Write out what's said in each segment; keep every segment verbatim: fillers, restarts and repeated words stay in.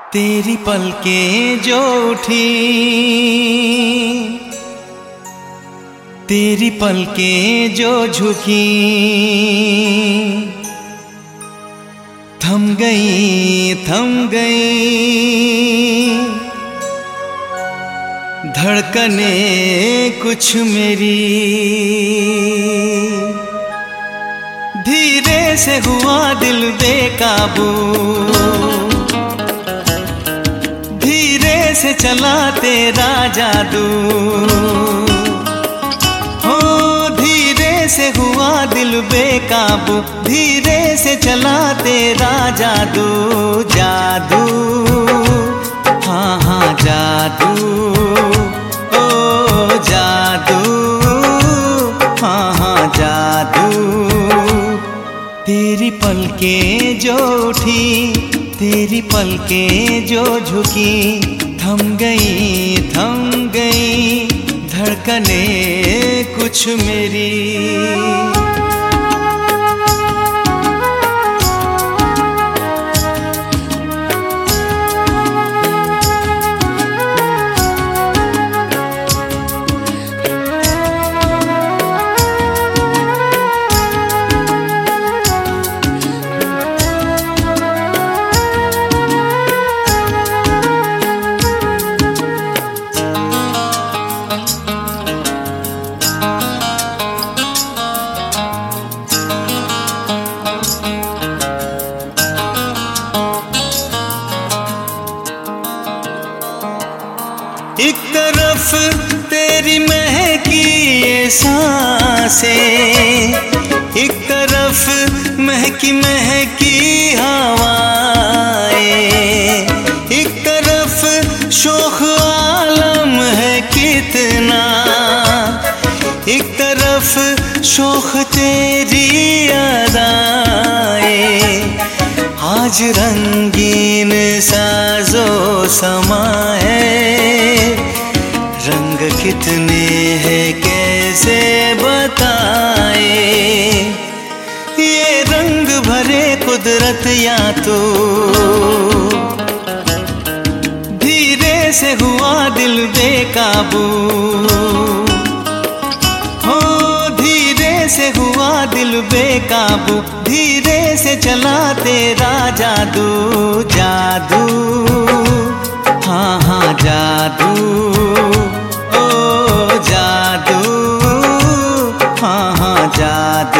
तेरी पलकें जो उठी, तेरी पलकें जो झुकी, थम गई थम गई धड़कने कुछ मेरी। धीरे से हुआ दिल बेकाबू, धीरे से चला तेरा जादू। हो धीरे से हुआ दिल बेकाबू, धीरे से चला तेरा जादू। जादू हाँ हाँ जादू, ओ जादू हाँ हाँ जादू। तेरी पलकें जो उठी, तेरी पलकें जो झुकी, थम गई थम गई धड़कने कुछ मेरी। एक तरफ तेरी महकी ये सांसें, एक तरफ महकी महकी हवाएं, एक तरफ शोख आलम है कितना, एक तरफ शोख तेरी अदाएं। आज रंगीन साजो समा है, रंग कितने हैं कैसे बताए। ये रंग भरे कुदरत या तो धीरे से हुआ दिल बेकाबू। हो धीरे से हुआ दिल बेकाबू, धीरे से चला तेरा जादू। जादू हाँ हाँ जादू, ओ जादू हाँ हाँ जादू।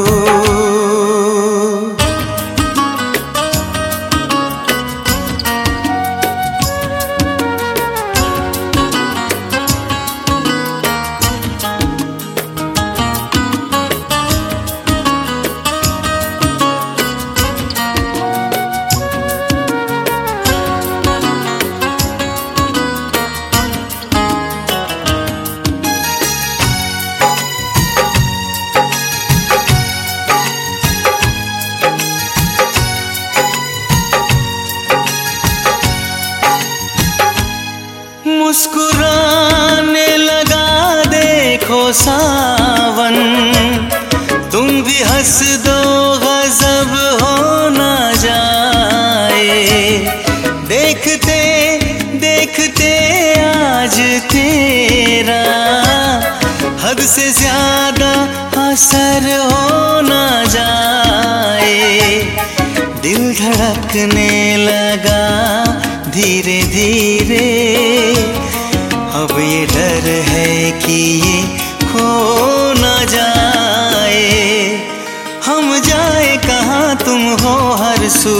मुस्कुराने लगा देखो सावन, तुम भी हंस दो गजब हो ना जाए। देखते देखते आज तेरा हद से ज्यादा असर हो ना जाए। दिल धड़कने लगा धीरे धीरे, अब ये डर है कि ये खो न जाए। हम जाए कहाँ तुम हो हर सू,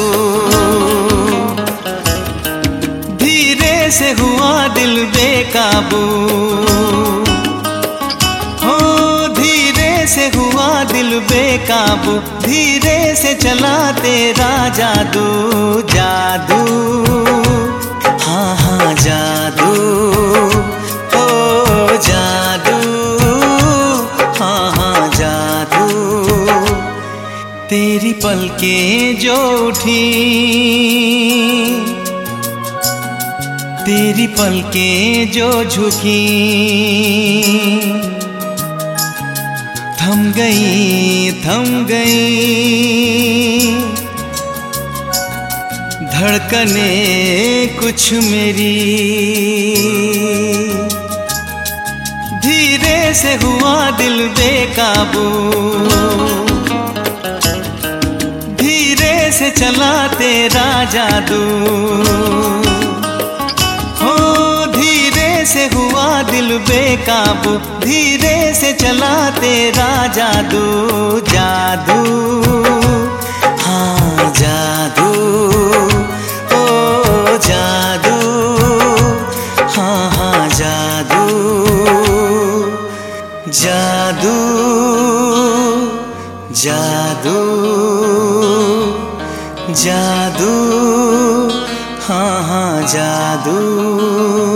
धीरे से हुआ दिल बेकाबू। हो धीरे से हुआ दिल बेकाबू, धीरे से चला तेरा जादू। जादू हाँ हाँ जादू, ओ जादू हाँ हाँ जादू। तेरी पलकें जो उठी, तेरी पलकें जो झुकी, थम गई थम गई धड़कने कुछ मेरी धीरे से हुआ दिल बेकाबू, धीरे से चला तेरा जादू, हो धीरे से हुआ दिल बेकाबू, धीरे से चला तेरा जादू। जादू हाँ जादू, ओ जादू हाँ हाँ जादू, जादू जादू जादू हाँ हाँ जादू।